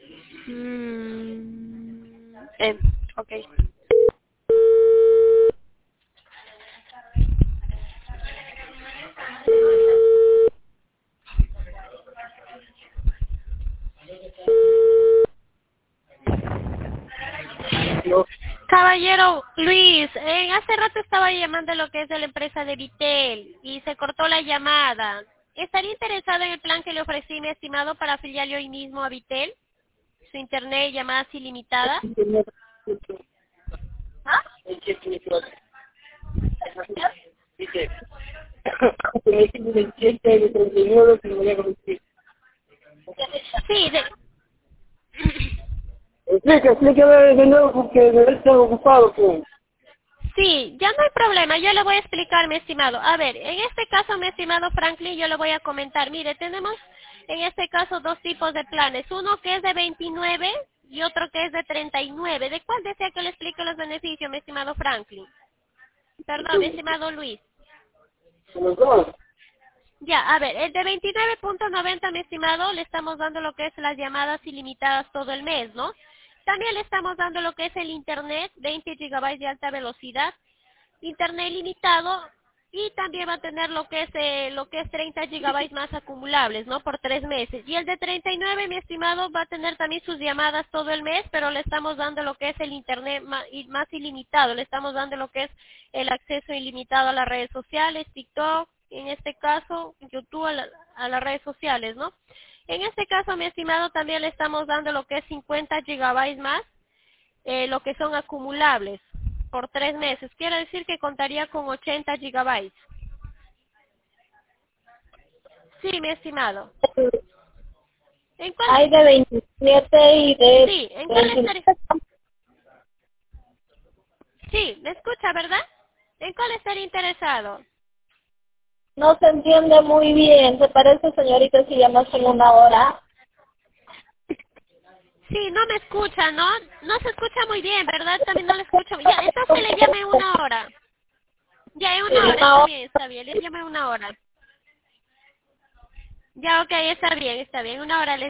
Eh, ok. No, Caballero Luis, hace rato estaba llamando lo que es de la empresa de Vitel y se cortó la llamada. ¿Estaría interesado en el plan que le ofrecí, mi estimado, para afiliarle hoy mismo a Vitel? Su internet y llamadas ilimitadas. es que dice, me dice que el 7 de 39 que me voy a conducir. Sí, Explique de nuevo porque me voy a estar ocupado, pues. sí, ya no hay problema, yo le voy a explicar, mi estimado. A ver, en este caso, mi estimado Franklin, yo le voy a comentar. Mire, tenemos en este caso dos tipos de planes. Uno que es de 29 y otro que es de 39. ¿De cuál desea que le explique los beneficios, mi estimado Franklin? Perdón, mi estimado Luis. Los dos. Ya, a ver, el de 29.90, mi estimado, le estamos dando lo que es las llamadas ilimitadas todo el mes, ¿no? También le estamos dando lo que es el internet, 20 gigabytes de alta velocidad, internet ilimitado, y también va a tener lo que es 30 gigabytes más acumulables, ¿no? Por 3 meses. Y el de 39, mi estimado, va a tener también sus llamadas todo el mes, pero le estamos dando lo que es el internet más ilimitado, le estamos dando lo que es el acceso ilimitado a las redes sociales, TikTok, en este caso, YouTube, a las redes sociales, ¿no? En este caso, mi estimado, también le estamos dando lo que es 50 gigabytes más, lo que son acumulables por 3 meses. Quiere decir que contaría con 80 gigabytes. Sí, mi estimado. ¿En cuál? Hay de 27 y de Sí, ¿en cuál 29. estaría? Sí, me escucha, ¿verdad? ¿En cuál estaría interesado? No se entiende muy bien. ¿Se parece, señorita, si llamas en una hora? Sí, no me escucha, ¿no? No se escucha muy bien, ¿verdad? También no le escucho. Ya, entonces le llame una hora. Ya, en una hora, Una hora. está bien, le llame una hora. Ya, ok, está bien, una hora le